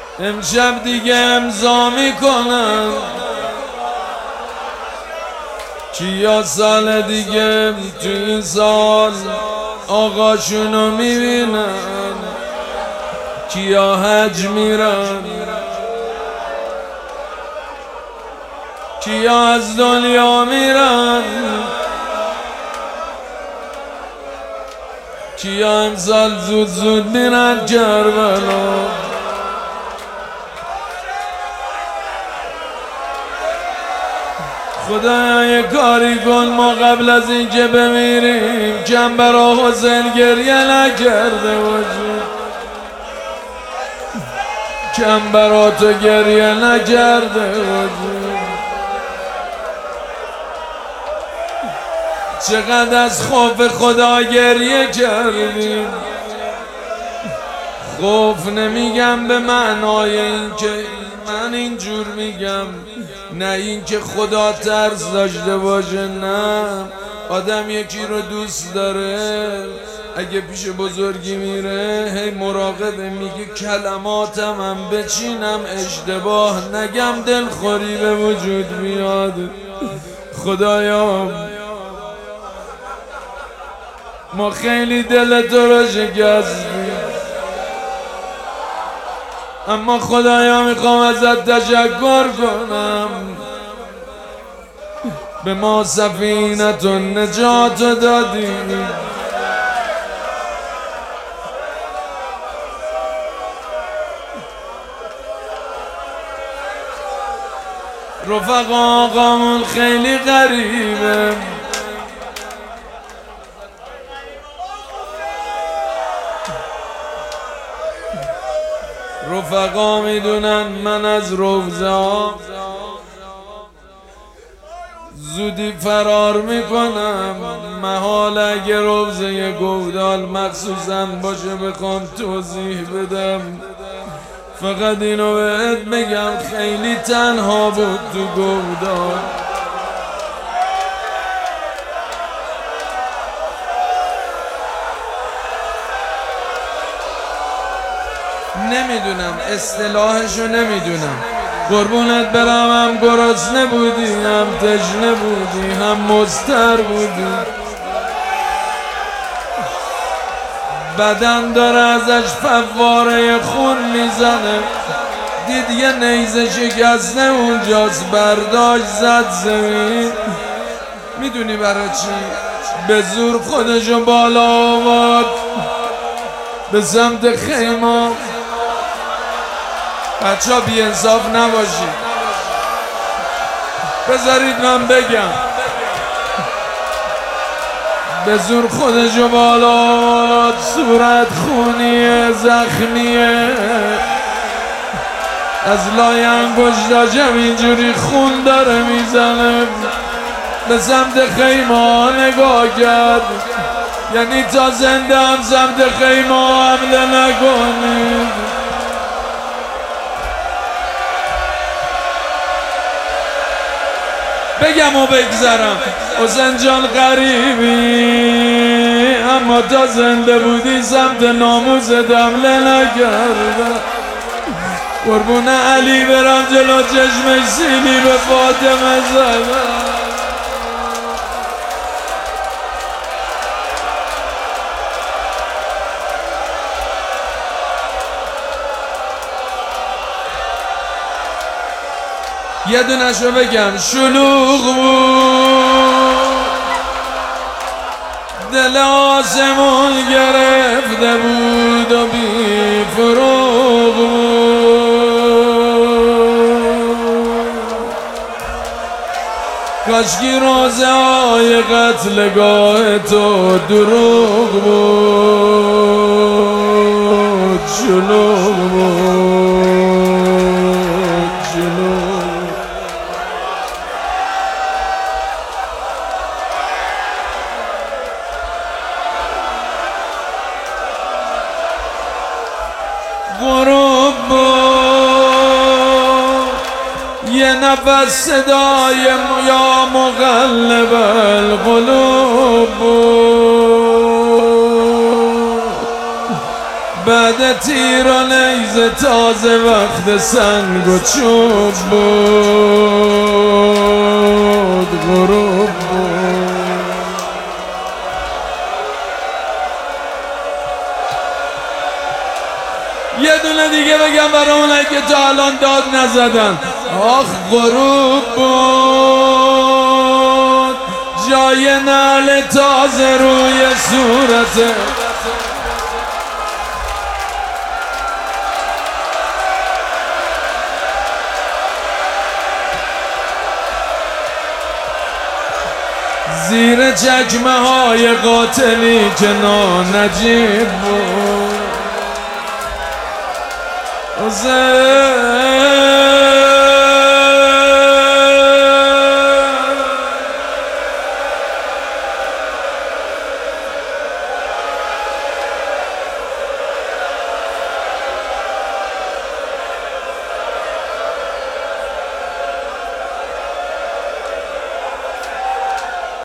امشب دیگه امضا میکنن کیا سال دیگه تو این سال آقاشونو میبینن، کیا حج میرن، کیا از دنیا میرن، کیا امسال زود زود میرن کربلا. خدایا یه کاری کن ما قبل از اینکه بمیریم کم برا حسین گریه نکرده باشیم، کم برا تو گریه نکرده باشیم. چقدر از خوف خدا گریه کردیم. خوف نمیگم به معنای این که من اینجور میگم، نه این که خدا ترس داشته باشه، نه. آدم یکی رو دوست داره اگه پیش بزرگی میره هی مراقبه، میگه کلماتم هم بچینم اشتباه نگم دلخوری به وجود بیاد. خدایا ما خیلی دل تو رو شکستیم، اما خدایا میخوام ازت تشکر کنم، به ما سفینت و نجات دادی. رفقا آقامون خیلی غریبه، رفقا میدونن من از روضه ها زودی فرار میکنم، محال اگه روضه گودال مخصوصا باشه بخوام توضیح بدم. فقط اینو بهت بگم خیلی تنها بود تو گودال. نمیدونم اصطلاحشو نمیدونم، قربونت برم، هم گرسنه بودی هم تشنه بودی هم مضطر بودی، بدن داره ازش فواره خون میزنه، دید یه نیزه شکسته اونجاست برداشت زد زمین. میدونی برای چی؟ به زور خودشو بالا آورد به سمت خیمه. بچه ها بی انصاف نباشید، بذارید من بگم. به زور خودشو بالا، صورت خونیه زخمیه، از لای انگشتاشم اینجوری خون داره میزنه. به سمت خیمه نگاه کرد، یعنی تا زنده هم سمت خیمه حمله نکنید. بگم و بگذرم حسین جان غریبی، اما تا زنده بودی سمت ناموست حمله نکردم. قربون علی برم جلو چشمش سیلی به فاطمه زدم. یه دونشو بگم شلوغ بود، دل آسمون گرفته بود و بی فروغ بود، کاشکی روزه های قتلگاه تو دروغ بود. شلوغ بود، شلوغ. غروب بود، یه نفس صدای یا مقلب القلوب بود، بعد تیر و نیزه تازه وقت سنگ و چوب بود، غروب بود. یه دونه دیگه بگم برای اونایی که تا الان داد نزدن. آخ غروب بود، جای نعل تازه روی صورته، زیر چکمه های قاتلی که نانجیب بود. حسین